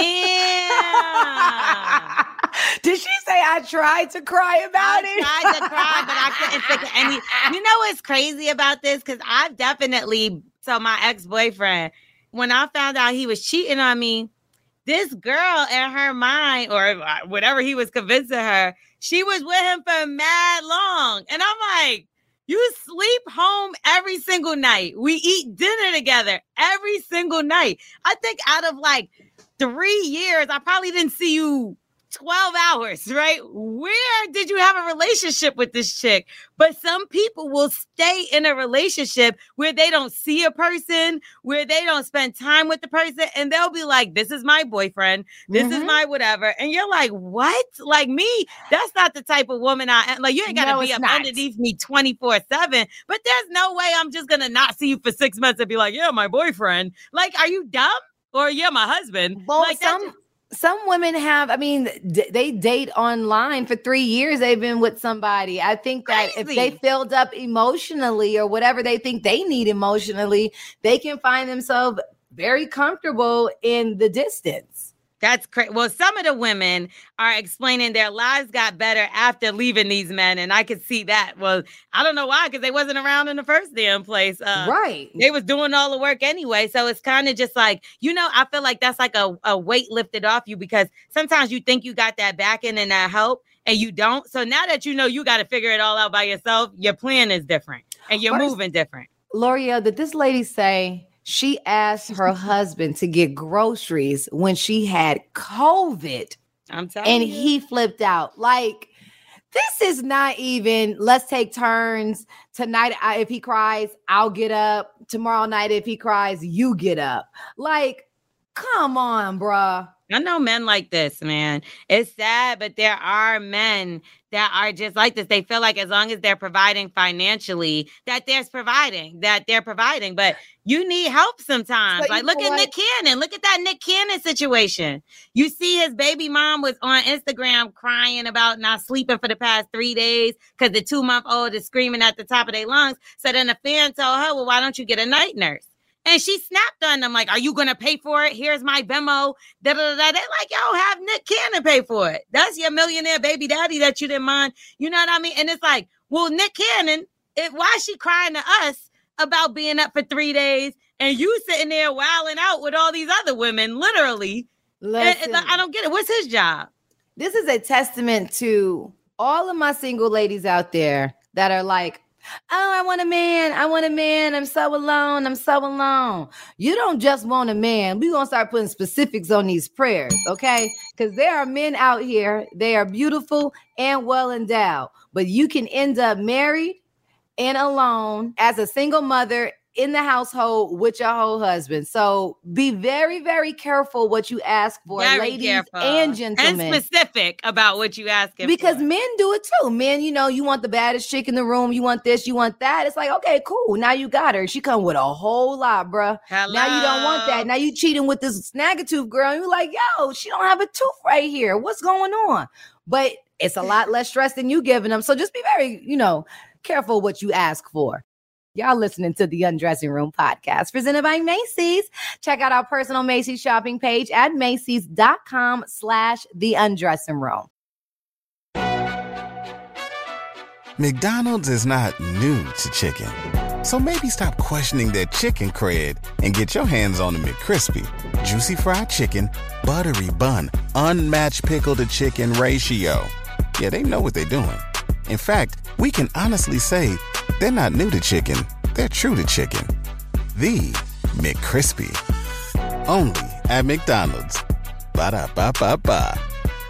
Yeah. Did she say I tried to cry about I it? tried to cry, but I couldn't think of any. You know what's crazy about this? Because I've definitely, so my ex-boyfriend, when I found out he was cheating on me, this girl in her mind, or whatever he was convincing her, she was with him for mad long. And I'm like, you sleep home every single night. We eat dinner together every single night. I think out of like three years, I probably didn't see you twelve hours, right? Where did you have a relationship with this chick? But some people will stay in a relationship where they don't see a person, where they don't spend time with the person, and they'll be like, this is my boyfriend, this Mhm. is my whatever. And you're like, what? Like me, that's not the type of woman I am. Like, you ain't got to No, be it's up not. underneath me twenty-four seven, but there's no way I'm just going to not see you for six months and be like, yeah, my boyfriend. Like, are you dumb? Or yeah, my husband. Well, like, that's some just- some women have. I mean, d- they date online for three years. They've been with somebody. I think that if they Crazy. filled up emotionally or whatever they think they need emotionally, they can find themselves very comfortable in the distance. That's crazy. Well, some of the women are explaining their lives got better after leaving these men, and I could see that. Well, I don't know why, because they wasn't around in the first damn place. Uh, Right. They was doing all the work anyway. So it's kind of just like, you know, I feel like that's like a, a weight lifted off you because sometimes you think you got that backing and that help and you don't. So now that you know you got to figure it all out by yourself, your plan is different and you're What is- moving different. L'Oreal, did this lady say she asked her husband to get groceries when she had COVID I'm telling and you. he flipped out? Like, this is not even, let's take turns. Tonight, I, if he cries, I'll get up. Tomorrow night, if he cries, you get up. Like, Come on, bruh. I know men like this, man. It's sad, but there are men that are just like this. They feel like as long as they're providing financially, that there's providing, that they're providing. But you need help sometimes. But like, you look know at what? Nick Cannon. Look at that Nick Cannon situation. You see his baby mom was on Instagram crying about not sleeping for the past three days because the two-month-old is screaming at the top of their lungs. So then the fan told her, well, why don't you get a night nurse? And she snapped on them like, are you going to pay for it? Here's my Venmo. Da, da, da, da. They're like, yo, have Nick Cannon pay for it. That's your millionaire baby daddy that you didn't mind. You know what I mean? And it's like, well, Nick Cannon, it, why is she crying to us about being up for three days and you sitting there wilding out with all these other women, literally? Listen, And, and I don't get it. What's his job? this is a testament to all of my single ladies out there that are like, oh, I want a man. I want a man. I'm so alone. I'm so alone. You don't just want a man. We're going to start putting specifics on these prayers, okay? Because there are men out here. They are beautiful and well endowed. But you can end up married and alone as a single mother in the household with your whole husband. So be very, very careful what you ask for, Very ladies careful. and gentlemen. And specific about what you asking Because for. men do it too. Men, you know, you want the baddest chick in the room. You want this, you want that. It's like, okay, cool. Now you got her. She come with a whole lot, bruh. Hello. Now you don't want that. Now you cheating with this snaggatooth girl. And you're like, yo, she don't have a tooth right here. What's going on? But it's a lot less stress than you giving them. So just be very, you know, careful what you ask for. Y'all listening to the Undressing Room podcast presented by Macy's. Check out our personal Macy's shopping page at Macy's.com slash the undressing room. McDonald's is not new to chicken. So maybe stop questioning their chicken cred and get your hands on the McCrispy. Juicy fried chicken, buttery bun, unmatched pickle to chicken ratio. Yeah, they know what they're doing. In fact, we can honestly say they're not new to chicken. They're true to chicken. The McCrispy. Only at McDonald's. Ba-da-ba-ba-ba.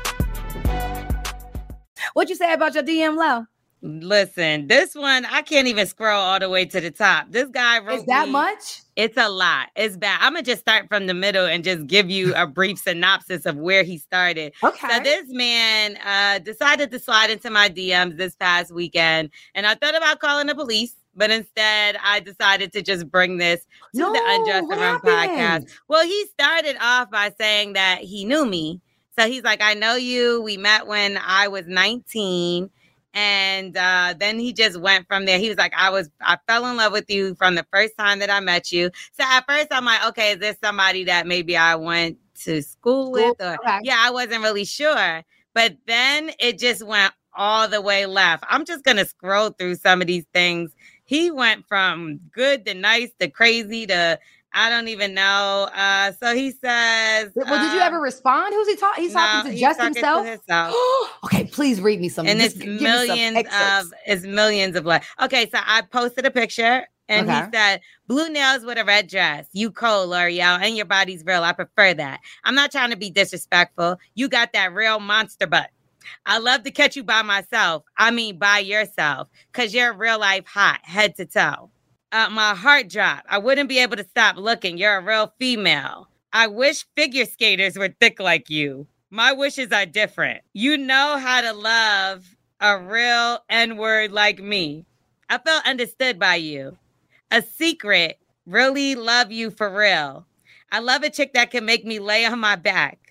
What you say about your D M low? Listen, this one, I can't even scroll all the way to the top. This guy wrote Is that me- much? It's a lot. It's bad. I'm going to just start from the middle and just give you a brief synopsis of where he started. Okay. So this man uh, decided to slide into my D Ms this past weekend, and I thought about calling the police, but instead I decided to just bring this to No, the Undressing what Room happened? podcast. Well, he started off by saying that he knew me. So he's like, I know you. We met when I was nineteen. And uh, then he just went from there. He was like, I was, I fell in love with you from the first time that I met you. So at first I'm like, okay, is this somebody that maybe I went to school with? Or, Okay. yeah, I wasn't really sure. But then it just went all the way left. I'm just going to scroll through some of these things. He went from good to nice to crazy to, I don't even know. Uh, so he says, Well, did you um, ever respond? Who's he talking? He's no, talking to he's just talking to himself? himself. Okay, please read me some. And Just it's give me some millions excerpts. of it's millions of like. Okay, so I posted a picture and Okay. he said, "Blue nails with a red dress. You cold, L'Oreal, and your body's real. I prefer that. I'm not trying to be disrespectful. You got that real monster butt. I love to catch you by myself. I mean, by yourself, cause you're real life hot, head to toe. Uh, my heart dropped. I wouldn't be able to stop looking. You're a real female. I wish figure skaters were thick like you. My wishes are different. You know how to love a real N-word like me. I felt understood by you. A secret, really love you for real. I love a chick that can make me lay on my back."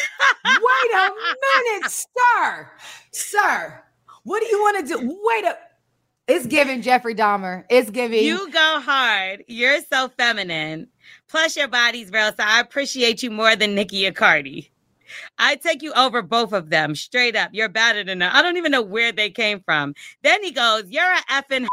Wait a minute, sir. Sir, what do you want to do? Wait a It's giving Jeffrey Dahmer. It's giving. You go hard. You're so feminine. Plus, your body's real, so I appreciate you more than Nicki or Cardi. I take you over both of them, straight up. You're better than them. I don't even know where they came from. Then he goes, you're a effing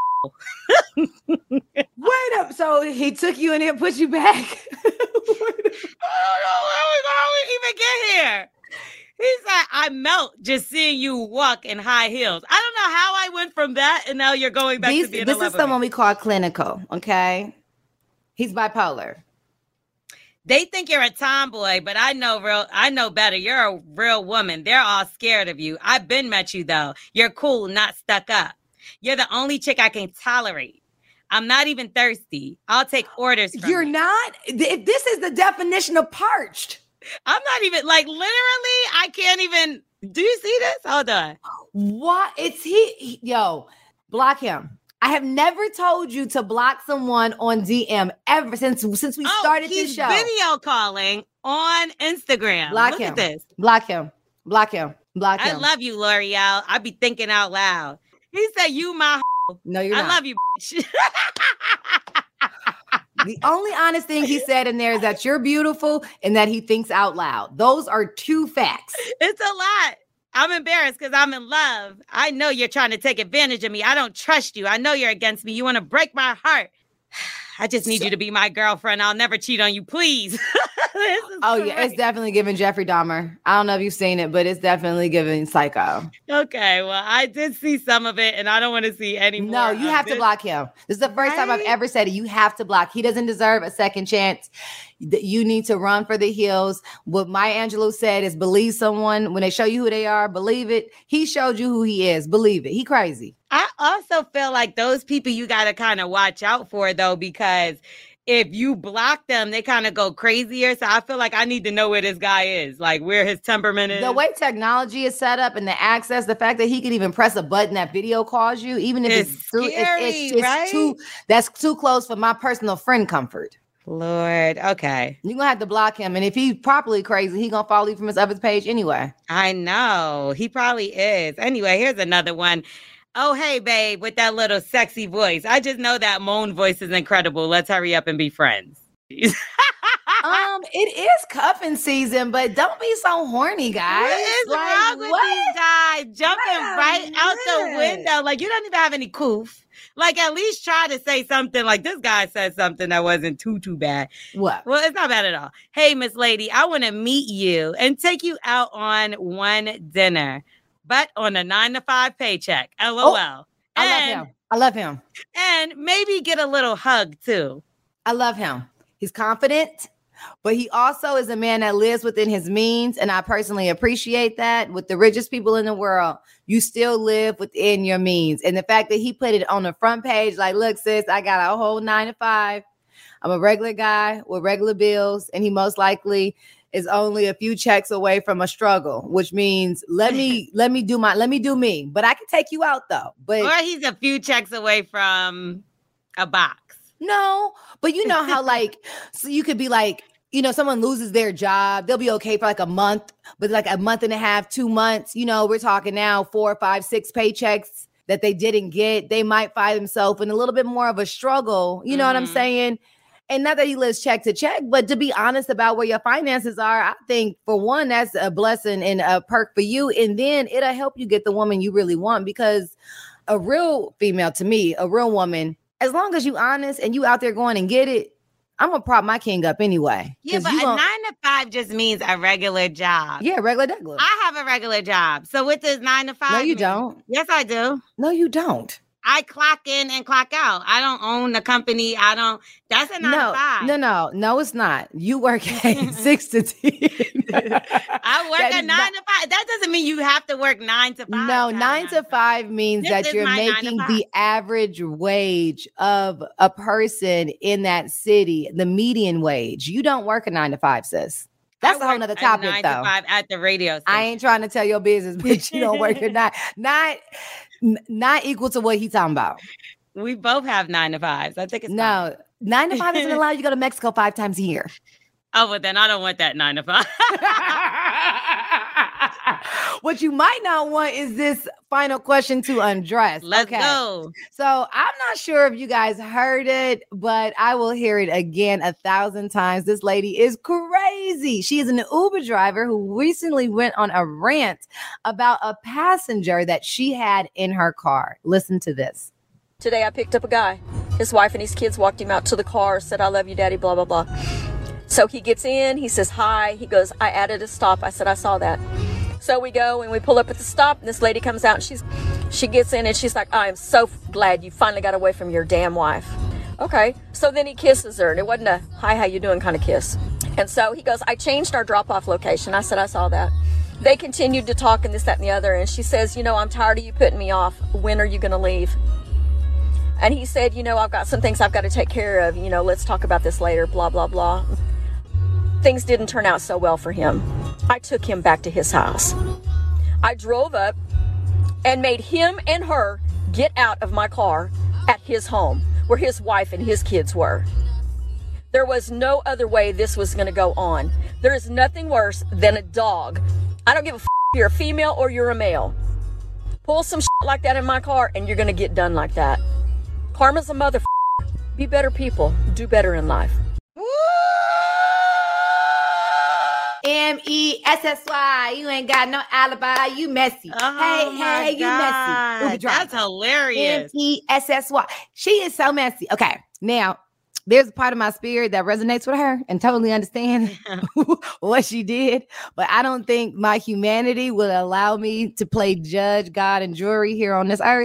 Wait up. So he took you in and put you back. I don't know how we, how we even get here. He's like, I melt just seeing you walk in high heels. I don't know how I went from that, and now you're going back These, to being this in love is with me. someone we call clinical, okay? He's bipolar. They think you're a tomboy, but I know real. I know better. You're a real woman. They're all scared of you. I've been met you, though. You're cool, not stuck up. You're the only chick I can tolerate. I'm not even thirsty. I'll take orders from You're you. not? Th- This is the definition of parched. I'm not even, like, literally, I can't even. Do you see this? Hold on. What? It's he, he- yo, block him. I have never told you to block someone on D M ever since since we Oh, started he's this show. video calling on Instagram. Block Look him. at this. Block him. Block him. Block I him. love you, L'Oreal. I be thinking out loud. He said, you my no, you're I not. love you, bitch. The only honest thing he said in there is that you're beautiful and that he thinks out loud. Those are two facts. It's a lot. I'm embarrassed because I'm in love. I know you're trying to take advantage of me. I don't trust you. I know you're against me. You want to break my heart. I just need you to be my girlfriend. I'll never cheat on you, please. This is Oh, yeah, it's great. definitely giving Jeffrey Dahmer. I don't know if you've seen it, but it's definitely giving Psycho. Okay, well, I did see some of it, and I don't want to see any more. No, you of have to this. block him. This is the first time I've Right? ever said it. You have to block. He doesn't deserve a second chance. Th- You need to run for the hills. What Maya Angelou said is believe someone. When they show you who they are, believe it. He showed you who he is. Believe it. He crazy. I also feel like those people you got to kind of watch out for, though, because if you block them, they kind of go crazier. So I feel like I need to know where this guy is, like where his temperament is. The way technology is set up and the access, the fact that he can even press a button that video calls you, even if it's, It's too, it's, scary, it's, it's right? too, that's too close for my personal friend comfort. Lord, okay. You're gonna have to block him. And if he's properly crazy, he gonna follow you from his other page anyway. I know. He probably is. Anyway, here's another one. Oh, hey, babe, with that little sexy voice. I just know that moan voice is incredible. Let's hurry up and be friends. Um, it is cuffing season, but don't be so horny, guys. What is Like, wrong with what? these guys jumping Wait a right out the minute. window? Like, you don't even have any coof. Like, at least try to say something. Like, this guy said something that wasn't too, too bad. What? Well, it's not bad at all. Hey, Miss Lady, I want to meet you and take you out on one dinner, but on a nine to five paycheck. LOL. Oh, I love and, him. I love him. and maybe get a little hug, too. I love him. He's confident, but he also is a man that lives within his means. And I personally appreciate that. With the richest people in the world, you still live within your means. And the fact that he put it on the front page, like, look, sis, I got a whole nine to five. I'm a regular guy with regular bills. And he most likely is only a few checks away from a struggle, which means let me let me do my let me do me. But I can take you out though. But Or he's a few checks away from a box. no, but you know how like so you could be like, you know, someone loses their job, they'll be okay for like a month, but like a month and a half, two months, you know, we're talking now four, five, six paychecks that they didn't get. They might find themselves in a little bit more of a struggle. You know what I'm Mhm. saying? And not that he lives check to check, but to be honest about where your finances are, I think for one, that's a blessing and a perk for you. And then it'll help you get the woman you really want, because a real female, to me, a real woman, as long as you honest and you out there going and get it, I'm gonna prop my king up anyway. Yeah, 'Cause but you a gon- nine to five just means a regular job. yeah, regular Douglas. I have a regular job. So what does nine to five No, you mean? don't. Yes, I do. No, you don't. I clock in and clock out. I don't own the company. I don't. That's a nine No, to five. no, no, no, it's not. You work at six to ten. I work That a is nine not- to five. That doesn't mean you have to work nine to five. No, Kyle. nine to five means This that is you're my nine to making five. the average wage of a person in that city, the median wage. You don't work a nine to five, sis. That's I a whole work nother a topic, nine though. To five at the radio station. I ain't trying to tell your business, but you don't work a nine, not, n- not equal to what he's talking about. We both have nine to fives. I think it's fine. No, nine to five doesn't allow you to go to Mexico five times a year. Oh, but then I don't want that nine to five. What you might not want is this final question to undress. Let's Okay. go. So I'm not sure if you guys heard it, but I will hear it again a thousand times. This lady is crazy. She is an Uber driver who recently went on a rant about a passenger that she had in her car. Listen to this. Today I picked up a guy. His wife and his kids walked him out to the car, said, I love you, daddy, blah, blah, blah. So he gets in, he says, hi. He goes, I added a stop. I said, I saw that. So we go and we pull up at the stop, and this lady comes out and she's, she gets in and she's like, I am so glad you finally got away from your damn wife. Okay. So then he kisses her, and it wasn't a, hi, how you doing kind of kiss. And so he goes, I changed our drop-off location. I said, I saw that. They continued to talk and this, that, and the other. And she says, you know, I'm tired of you putting me off. When are you going to leave? And he said, you know, I've got some things I've got to take care of. You know, let's talk about this later, blah, blah, blah. Things didn't turn out so well for him. I took him back to his house. I drove up and made him and her get out of my car at his home, where his wife and his kids were. There was no other way this was going to go on. There is nothing worse than a dog. I don't give a f- if you're a female or you're a male. Pull some shit like that in my car and you're going to get done like that. Karma's a mother. Be better people. Do better in life. M E S S Y. You ain't got no alibi. You messy. Oh hey, my hey, you God. messy. Uber driver. That's hilarious. M E S S Y. She is so messy. Okay, now there's a part of my spirit that resonates with her and totally understand what she did. But I don't think my humanity will allow me to play judge, God, and jury here on this earth.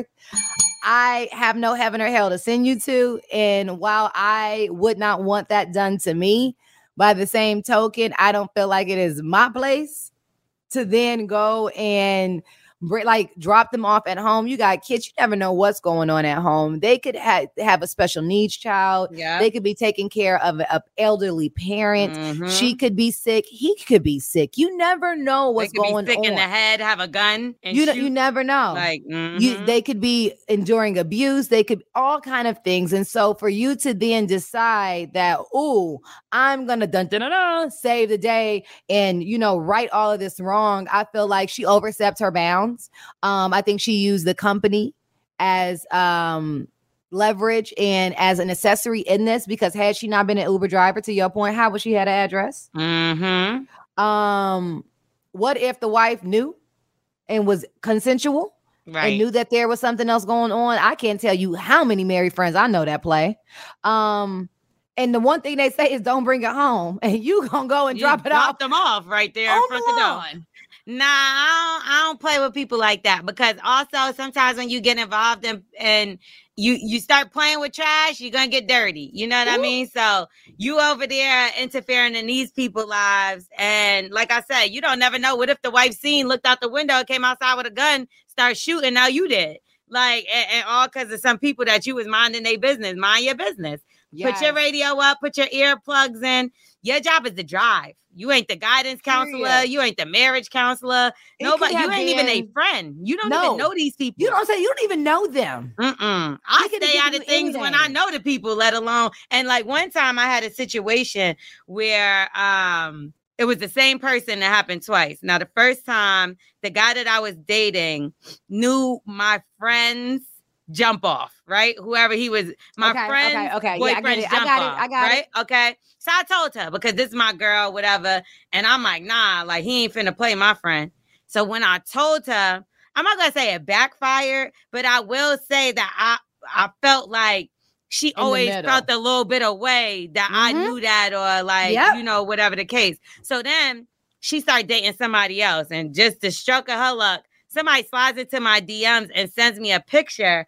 I have no heaven or hell to send you to. And while I would not want that done to me, by the same token, I don't feel like it is my place to then go and like drop them off at home. You got kids, you never know what's going on at home. They could ha- have a special needs child. Yeah. They could be taking care of an elderly parent. Mm-hmm. She could be sick. He could be sick. You never know what's they could going be sick on. in the head, have a gun, and you, shoot. you never know. Like mm-hmm. you, they could be enduring abuse. They could all kind of things. And so for you to then decide that, oh, I'm gonna dun, dun, dun, dun, save the day and you know right all of this wrong, I feel like she overstepped her bounds. Um, I think she used the company as um, leverage and as an accessory in this, because had she not been an Uber driver, to your point, how would she had an address? Mm-hmm. Um, what if the wife knew and was consensual Right. and knew that there was something else going on? I can't tell you how many married friends I know that play. Um, and the one thing they say is don't bring it home, and you gonna go and You drop it drop off them off right there on in front of the door. lawn. Nah, I don't, I don't play with people like that, because also sometimes when you get involved in and you you start playing with trash, you're gonna get dirty. You know what Ooh. I mean? So you over there interfering in these people's lives, and like I said, you don't never know. What if the wife seen, looked out the window, came outside with a gun, start shooting? Now you did. Like, and, and all because of some people that you was minding their business. Mind your business. Yes. Put your radio up, put your earplugs in. Your job is to drive. You ain't the guidance counselor. Period. You ain't the marriage counselor. It Nobody. You ain't been, even a friend. You don't no. even know these people. You don't say. You don't even know them. Mm-mm. I stay out of things anything. when I know the people. Let alone. And like one time, I had a situation where um it was the same person that happened twice. Now the first time, the guy that I was dating knew my friend's jump off, right? Whoever he was, my okay, friend's okay, okay. boyfriend's yeah, I, jump I got off, it. I got right? it. Okay. So I told her, because this is my girl, whatever. And I'm like, nah, like he ain't finna play my friend. So when I told her, I'm not gonna say it backfired, but I will say that I I felt like she In always felt a little bit away that mm-hmm. I knew that, or like, yep. you know, whatever the case. So then she started dating somebody else, and just to stroke of her luck, somebody slides into my D Ms and sends me a picture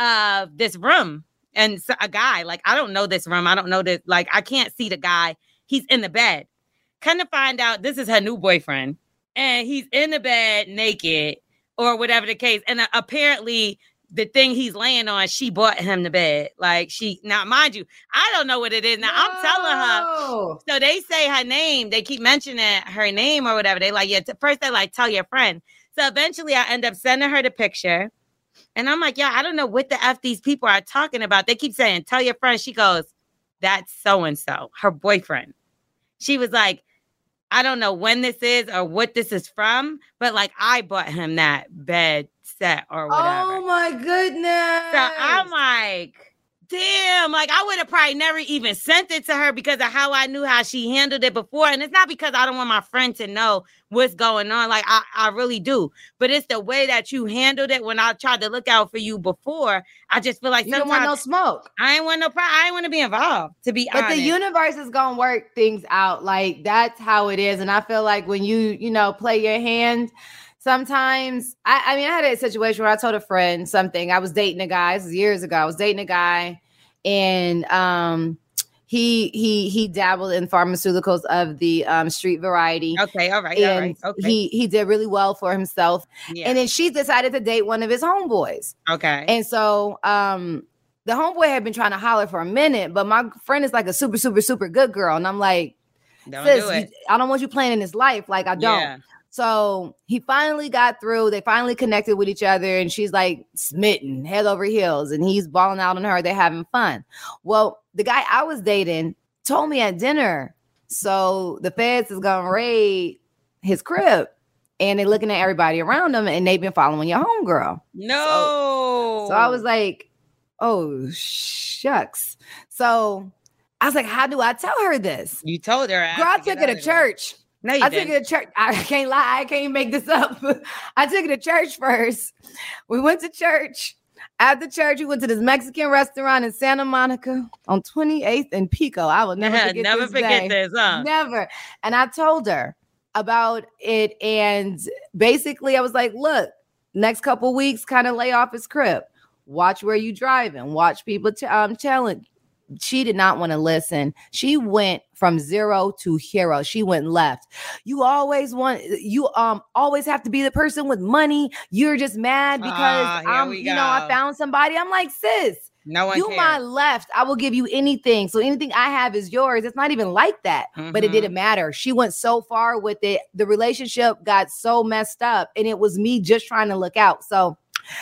of this room and a guy. Like, I don't know this room. I don't know this. Like, I can't see the guy. He's in the bed. Come to find out, this is her new boyfriend, and he's in the bed naked, or whatever the case. And uh, apparently the thing he's laying on, she bought him the bed. Like, she, now mind you, I don't know what it is. Now no. I'm telling her. So they say her name. They keep mentioning her name or whatever. They like, yeah, t- first they like, tell your friend. So eventually I end up sending her the picture. And I'm like, yeah, I don't know what the F these people are talking about. They keep saying, tell your friend. She goes, that's so-and-so, her boyfriend. She was like, I don't know when this is or what this is from, but like I bought him that bed set or whatever. Oh my goodness. So I'm like, damn, like I would have probably never even sent it to her because of how I knew how she handled it before. And it's not because I don't want my friend to know what's going on. Like I, I really do. But it's the way that you handled it when I tried to look out for you before. I just feel like you don't want no smoke. I ain't want no problem. I ain't want to be involved, to be but honest. But the universe is going to work things out. Like that's how it is. And I feel like when you, you know, play your hand, sometimes, I, I mean, I had a situation where I told a friend something. I was dating a guy. This was years ago. I was dating a guy, and um, he he he dabbled in pharmaceuticals of the um, street variety. Okay, all right, and all right. Okay. He he did really well for himself. Yeah. And then she decided to date one of his homeboys. Okay. And so um, the homeboy had been trying to holler for a minute, but my friend is like a super, super, super good girl. And I'm like, don't sis, do it. You, I don't want you playing in his life. Like, I don't. Yeah. So he finally got through. They finally connected with each other, and she's like smitten, head over heels, and he's balling out on her. They're having fun. Well, the guy I was dating told me at dinner, so the feds is going to raid his crib, and they're looking at everybody around them, and they've been following your homegirl. No. So, so I was like, oh, shucks. So I was like, how do I tell her this? You told her. Girl, I took her to church. No, you I didn't. took her to church. I can't lie. I can't make this up. I took her to church first. We went to church. After church, we went to this Mexican restaurant in Santa Monica on twenty-eighth and Pico. I will never forget never this forget day. this, huh? Never. And I told her about it. And basically, I was like, look, next couple weeks, kind of lay off his crib. Watch where you driving. Watch people ch- um, challenge. She did not want to listen. She went from zero to hero. She went left. You always want, you um always have to be the person with money. You're just mad because Ah, here I'm, we you know, I go. found somebody. I'm like, sis, No one you cares. my left. I will give you anything. So anything I have is yours. It's not even like that, but it Mhm. didn't matter. She went so far with it. The relationship got so messed up, and it was me just trying to look out. So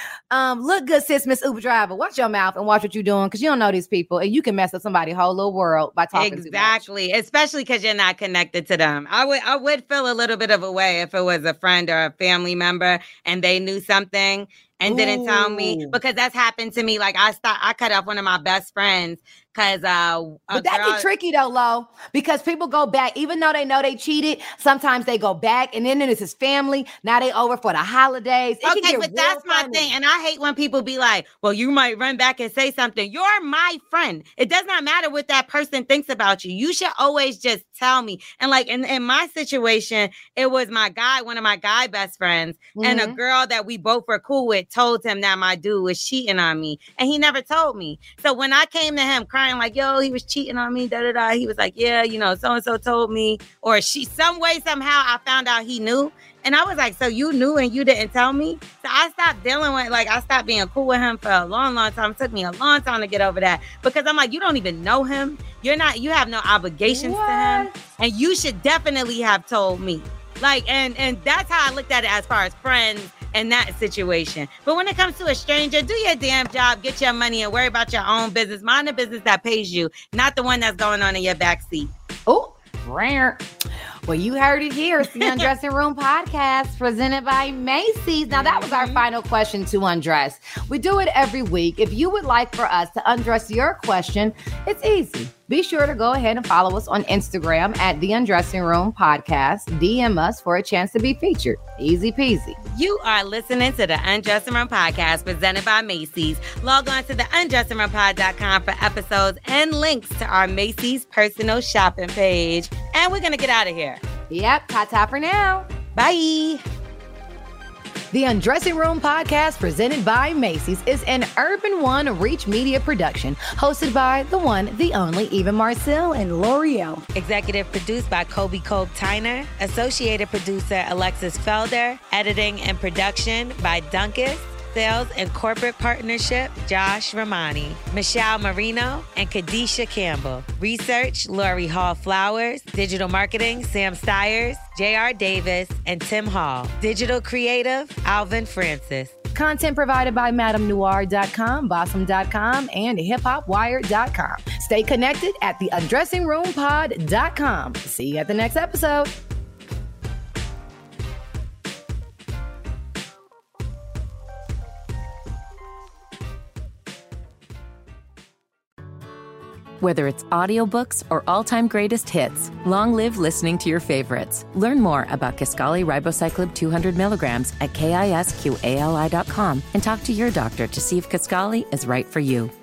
Um, look good, sis, Miss Uber Driver. Watch your mouth and watch what you're doing, because you don't know these people, and you can mess up somebody's whole little world by talking Exactly, especially because you're not connected to them. I would, I would feel a little bit of a way if it was a friend or a family member and they knew something and didn't tell me, Ooh. because that's happened to me. Like I start, I cut off one of my best friends because uh, a But that girl- be tricky though, Lo, because people go back, even though they know they cheated. Sometimes they go back, and then it's his family. Now they over for the holidays. It can Okay, get but real that's my funny. thing. And I hate when people be like, well, you might run back and say something. You're my friend. It does not matter what that person thinks about you. You should always just tell me. And like in, in my situation, it was my guy, one of my guy best friends, and a Mhm. girl that we both were cool with told him that my dude was cheating on me. And he never told me. So when I came to him crying like, yo, he was cheating on me, da da da, he was like, yeah, you know, so-and-so told me. Or she, some way, somehow I found out he knew. And I was like, so you knew and you didn't tell me? So I stopped dealing with, like, I stopped being cool with him for a long, long time. It took me a long time to get over that, because I'm like, you don't even know him. You're not, you have no obligations to him. What? And you should definitely have told me. Like, and and that's how I looked at it as far as friends in that situation. But when it comes to a stranger, do your damn job, get your money, and worry about your own business. Mind the business that pays you, not the one that's going on in your backseat. Oh, rare. Well, you heard it here. It's the Undressing Room podcast presented by Macy's. Now, that was our final question to undress. We do it every week. If you would like for us to undress your question, it's easy. Be sure to go ahead and follow us on Instagram at the Undressing Room podcast. D M us for a chance to be featured. Easy peasy. You are listening to the Undressing Room podcast presented by Macy's. Log on to the undressing room pod dot com for episodes and links to our Macy's personal shopping page. And we're going to get out of here. Yep, ta-ta for now. Bye. The Undressing Room podcast presented by Macy's is an Urban One Reach Media production, hosted by the one, the only Eva Marcel and L'Oreal. Executive produced by Kobe Cope Tyner. Associated producer Alexis Felder. Editing and production by Duncan. Sales and corporate partnership, Josh Ramani, Michelle Marino, and Kadisha Campbell. Research, Lori Hall Flowers. Digital marketing, Sam Stiers, J R Davis, and Tim Hall. Digital creative, Alvin Francis. Content provided by Madame Noir dot com, Bossum dot com, and Hip Hop Wire dot com. Stay connected at the undressing room pod dot com. See you at the next episode. Whether it's audiobooks or all-time greatest hits, long live listening to your favorites. Learn more about Kisqali Ribociclib two hundred milligrams at kisqali dot com and talk to your doctor to see if Kisqali is right for you.